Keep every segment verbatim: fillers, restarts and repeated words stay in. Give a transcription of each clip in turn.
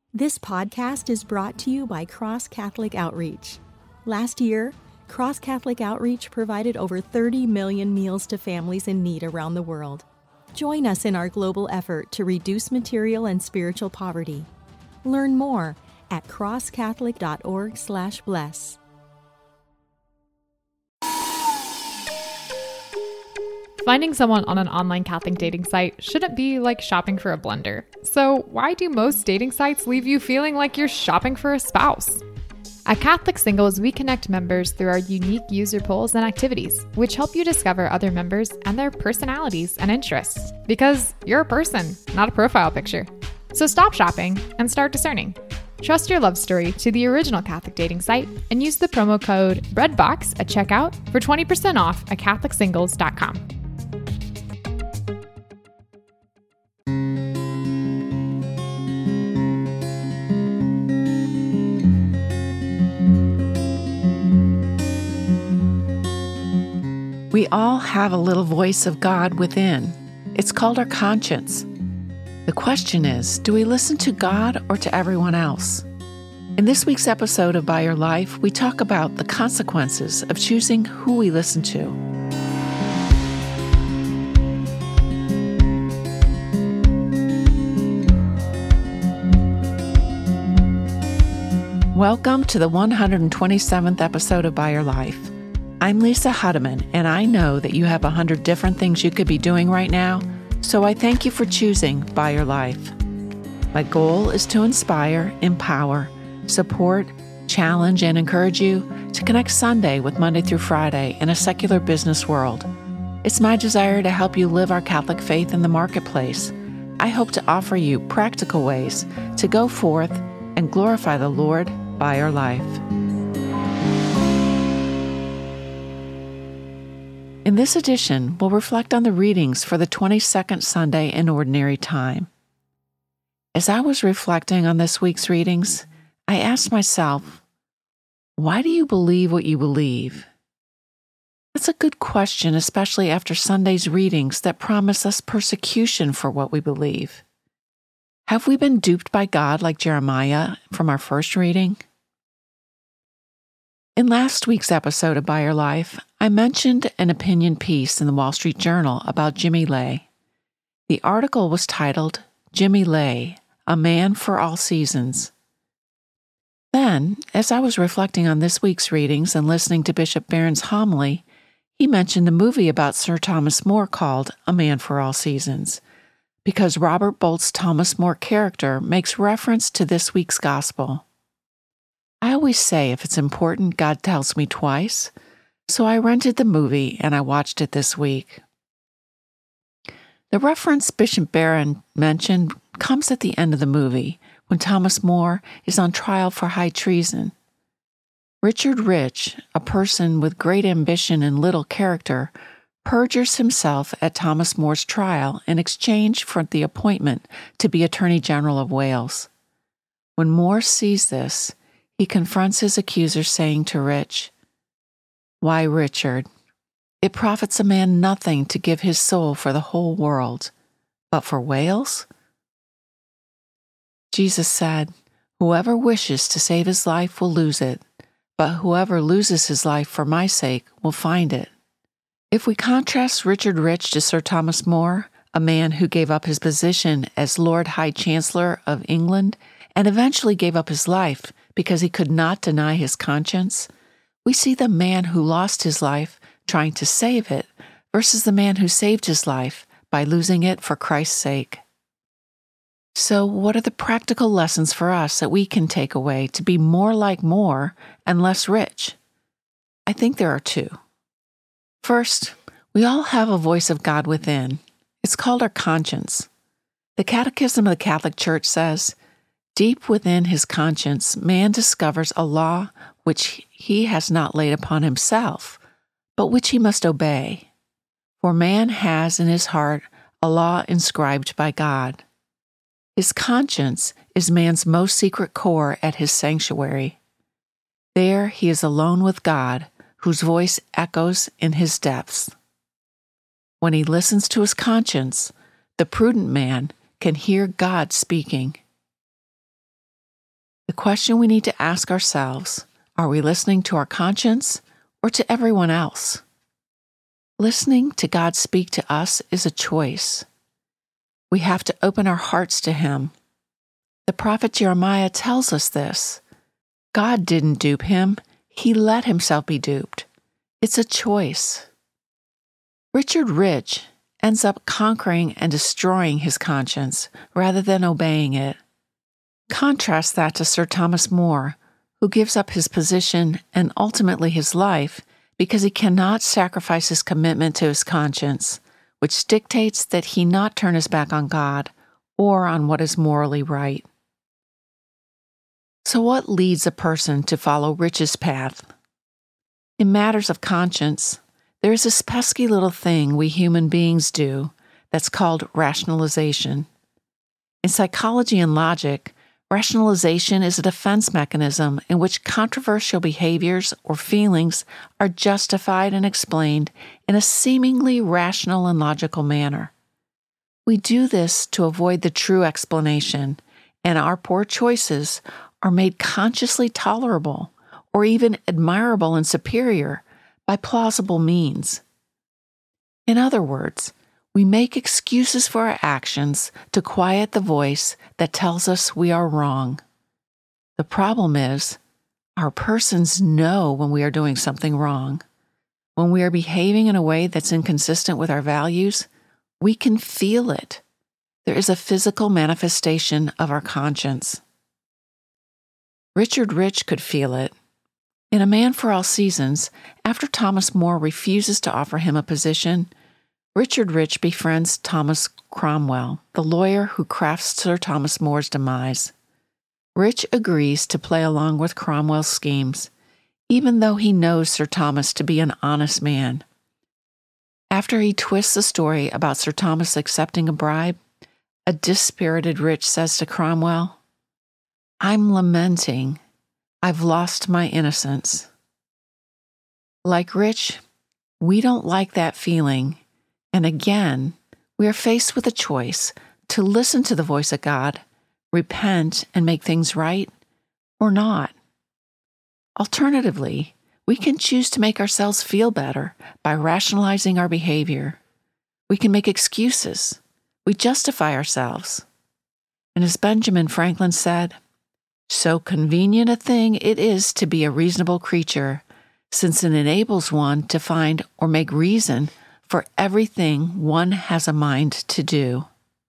This podcast is brought to you by Cross Catholic Outreach. Last year, Cross Catholic Outreach provided over thirty million meals to families in need around the world. Join us in our global effort to reduce material and spiritual poverty. Learn more at crosscatholic.org slash bless. Finding someone on an online Catholic dating site shouldn't be like shopping for a blender. So why do most dating sites leave you feeling like you're shopping for a spouse? At Catholic Singles, we connect members through our unique user polls and activities, which help you discover other members and their personalities and interests. Because you're a person, not a profile picture. So stop shopping and start discerning. Trust your love story to the original Catholic dating site and use the promo code BREADBOX at checkout for twenty percent off at catholic singles dot com. We all have a little voice of God within. It's called our conscience. The question is, do we listen to God or to everyone else? In this week's episode of By Your Life, we talk about the consequences of choosing who we listen to. Welcome to the one hundred twenty-seventh episode of By Your Life. I'm Lisa Hudeman, and I know that you have a hundred different things you could be doing right now, so I thank you for choosing By Your Life. My goal is to inspire, empower, support, challenge, and encourage you to connect Sunday with Monday through Friday in a secular business world. It's my desire to help you live our Catholic faith in the marketplace. I hope to offer you practical ways to go forth and glorify the Lord by your life. In this edition, we'll reflect on the readings for the twenty-second Sunday in Ordinary Time. As I was reflecting on this week's readings, I asked myself, why do you believe what you believe? That's a good question, especially after Sunday's readings that promise us persecution for what we believe. Have we been duped by God like Jeremiah from our first reading? In last week's episode of By Your Life, I mentioned an opinion piece in the Wall Street Journal about Jimmy Lay. The article was titled, Jimmy Lay, A Man for All Seasons. Then, as I was reflecting on this week's readings and listening to Bishop Barron's homily, he mentioned a movie about Sir Thomas More called A Man for All Seasons, because Robert Bolt's Thomas More character makes reference to this week's gospel. I always say if it's important, God tells me twice, so I rented the movie and I watched it this week. The reference Bishop Barron mentioned comes at the end of the movie, when Thomas More is on trial for high treason. Richard Rich, a person with great ambition and little character, perjures himself at Thomas More's trial in exchange for the appointment to be Attorney General of Wales. When More sees this, he confronts his accuser, saying to Rich, "Why, Richard, it profits a man nothing to give his soul for the whole world, but for Wales?" Jesus said, "Whoever wishes to save his life will lose it, but whoever loses his life for my sake will find it." If we contrast Richard Rich to Sir Thomas More, a man who gave up his position as Lord High Chancellor of England and eventually gave up his life because he could not deny his conscience, we see the man who lost his life trying to save it versus the man who saved his life by losing it for Christ's sake. So what are the practical lessons for us that we can take away to be more like More and less rich? I think there are two. First, we all have a voice of God within. It's called our conscience. The Catechism of the Catholic Church says, "Deep within his conscience, man discovers a law which he has not laid upon himself, but which he must obey. For man has in his heart a law inscribed by God." His conscience is man's most secret core at his sanctuary. There he is alone with God, whose voice echoes in his depths. When he listens to his conscience, the prudent man can hear God speaking. The question we need to ask ourselves, are we listening to our conscience or to everyone else? Listening to God speak to us is a choice. We have to open our hearts to Him. The prophet Jeremiah tells us this. God didn't dupe him. He let himself be duped. It's a choice. Richard Rich ends up conquering and destroying his conscience rather than obeying it. Contrast that to Sir Thomas More, who gives up his position and ultimately his life because he cannot sacrifice his commitment to his conscience, which dictates that he not turn his back on God or on what is morally right. So what leads a person to follow Rich's path? In matters of conscience, there is this pesky little thing we human beings do that's called rationalization. In psychology and logic, rationalization is a defense mechanism in which controversial behaviors or feelings are justified and explained in a seemingly rational and logical manner. We do this to avoid the true explanation, and our poor choices are made consciously tolerable or even admirable and superior by plausible means. In other words, we make excuses for our actions to quiet the voice that tells us we are wrong. The problem is, our persons know when we are doing something wrong. When we are behaving in a way that's inconsistent with our values, we can feel it. There is a physical manifestation of our conscience. Richard Rich could feel it. In A Man for All Seasons, after Thomas More refuses to offer him a position, Richard Rich befriends Thomas Cromwell, the lawyer who crafts Sir Thomas More's demise. Rich agrees to play along with Cromwell's schemes, even though he knows Sir Thomas to be an honest man. After he twists the story about Sir Thomas accepting a bribe, a dispirited Rich says to Cromwell, "I'm lamenting. I've lost my innocence." Like Rich, we don't like that feeling, and again, we are faced with a choice to listen to the voice of God, repent, and make things right, or not. Alternatively, we can choose to make ourselves feel better by rationalizing our behavior. We can make excuses. We justify ourselves. And as Benjamin Franklin said, "So convenient a thing it is to be a reasonable creature, since it enables one to find or make reason for everything one has a mind to do."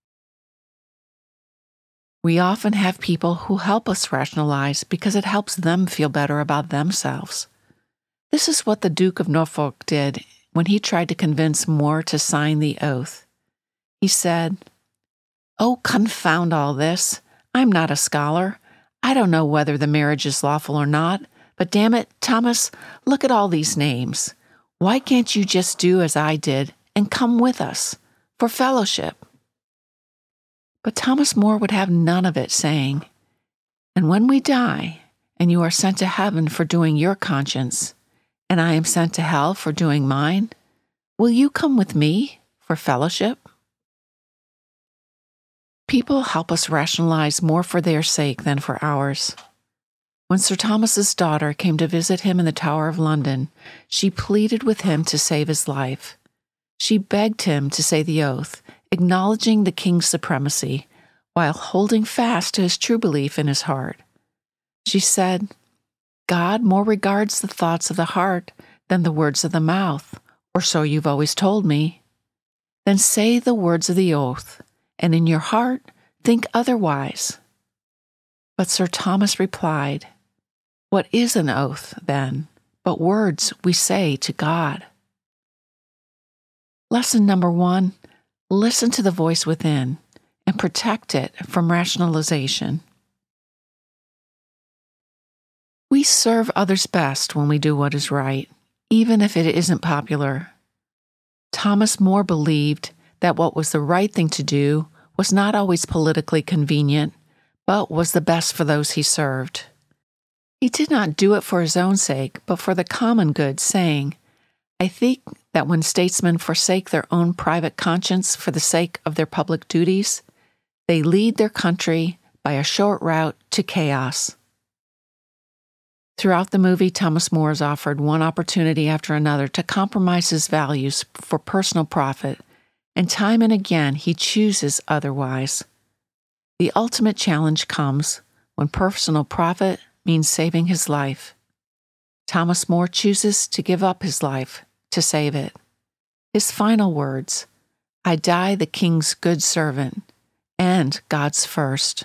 We often have people who help us rationalize because it helps them feel better about themselves. This is what the Duke of Norfolk did when he tried to convince More to sign the oath. He said, "Oh, confound all this. I'm not a scholar. I don't know whether the marriage is lawful or not, but damn it, Thomas, look at all these names. Why can't you just do as I did and come with us for fellowship?" But Thomas More would have none of it, saying, "And when we die, and you are sent to heaven for doing your conscience, and I am sent to hell for doing mine, will you come with me for fellowship?" People help us rationalize more for their sake than for ours. When Sir Thomas's daughter came to visit him in the Tower of London, she pleaded with him to save his life. She begged him to say the oath, acknowledging the king's supremacy, while holding fast to his true belief in his heart. She said, "God more regards the thoughts of the heart than the words of the mouth, or so you've always told me. Then say the words of the oath, and in your heart think otherwise." But Sir Thomas replied, "What is an oath, then, but words we say to God?" Lesson number one, listen to the voice within and protect it from rationalization. We serve others best when we do what is right, even if it isn't popular. Thomas More believed that what was the right thing to do was not always politically convenient, but was the best for those he served. He did not do it for his own sake, but for the common good, saying, "I think that when statesmen forsake their own private conscience for the sake of their public duties, they lead their country by a short route to chaos." Throughout the movie, Thomas More is offered one opportunity after another to compromise his values for personal profit, and time and again he chooses otherwise. The ultimate challenge comes when personal profit means saving his life. Thomas More chooses to give up his life to save it. His final words, "I die the King's good servant and God's first."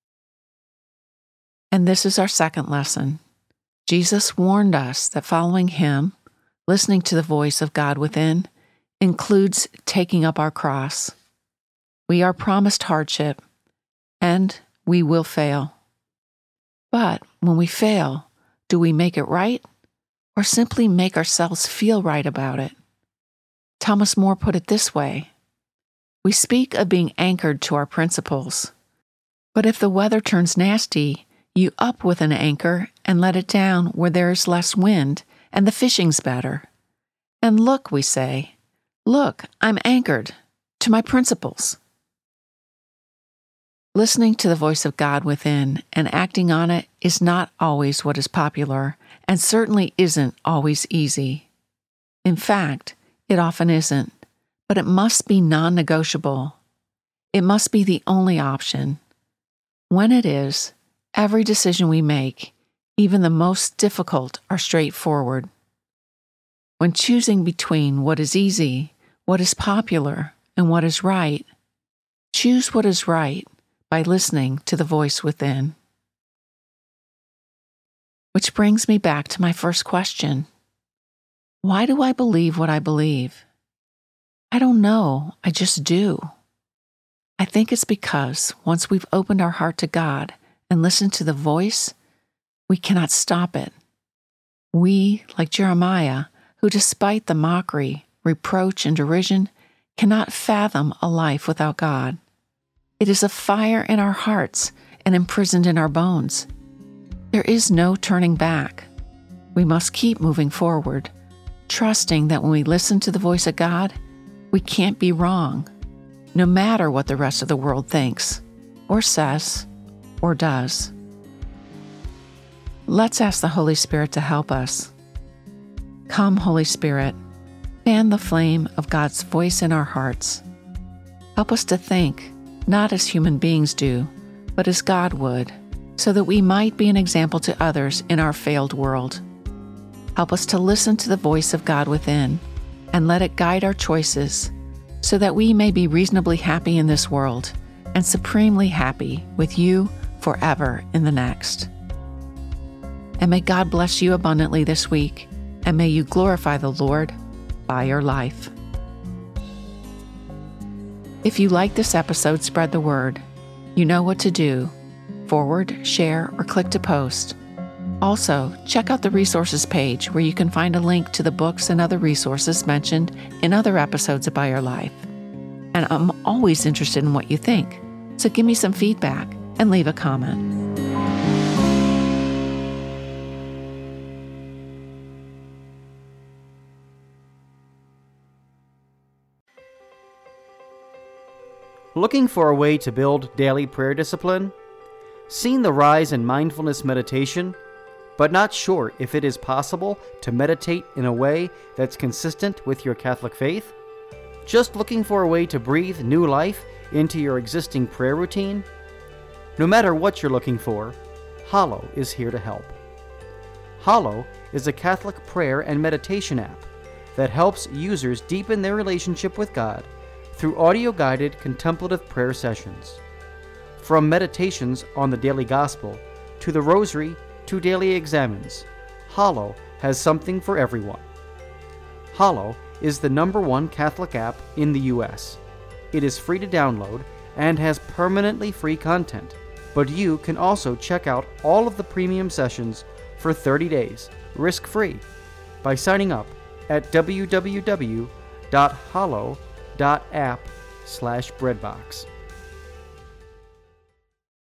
And this is our second lesson. Jesus warned us that following him, listening to the voice of God within, includes taking up our cross. We are promised hardship, and we will fail. But when we fail, do we make it right, or simply make ourselves feel right about it? Thomas More put it this way: we speak of being anchored to our principles, but if the weather turns nasty, you up with an anchor and let it down where there is less wind and the fishing's better. And look, we say, look, I'm anchored to my principles. Listening to the voice of God within and acting on it is not always what is popular, and certainly isn't always easy. In fact, it often isn't, but it must be non-negotiable. It must be the only option. When it is, every decision we make, even the most difficult, are straightforward. When choosing between what is easy, what is popular, and what is right, choose what is right by listening to the voice within. Which brings me back to my first question. Why do I believe what I believe? I don't know, I just do. I think it's because once we've opened our heart to God and listened to the voice, we cannot stop it. We, like Jeremiah, who despite the mockery, reproach, and derision, cannot fathom a life without God. It is a fire in our hearts and imprisoned in our bones. There is no turning back. We must keep moving forward, trusting that when we listen to the voice of God, we can't be wrong, no matter what the rest of the world thinks, or says, or does. Let's ask the Holy Spirit to help us. Come, Holy Spirit, fan the flame of God's voice in our hearts. Help us to think, not as human beings do, but as God would, so that we might be an example to others in our failed world. Help us to listen to the voice of God within and let it guide our choices, so that we may be reasonably happy in this world and supremely happy with you forever in the next. And may God bless you abundantly this week, and may you glorify the Lord by your life. If you like this episode, spread the word. You know what to do. Forward, share, or click to post. Also, check out the resources page where you can find a link to the books and other resources mentioned in other episodes of By Your Life. And I'm always interested in what you think, so give me some feedback and leave a comment. Looking for a way to build daily prayer discipline? Seen the rise in mindfulness meditation, but not sure if it is possible to meditate in a way that's consistent with your Catholic faith? Just looking for a way to breathe new life into your existing prayer routine? No matter what you're looking for, Hallow is here to help. Hallow is a Catholic prayer and meditation app that helps users deepen their relationship with God through audio-guided contemplative prayer sessions. From meditations on the daily gospel to the rosary to daily examens, Hallow has something for everyone. Hallow is the number one Catholic app in the U S. It is free to download and has permanently free content, but you can also check out all of the premium sessions for thirty days, risk-free, by signing up at w w w dot hallow dot app slash breadbox.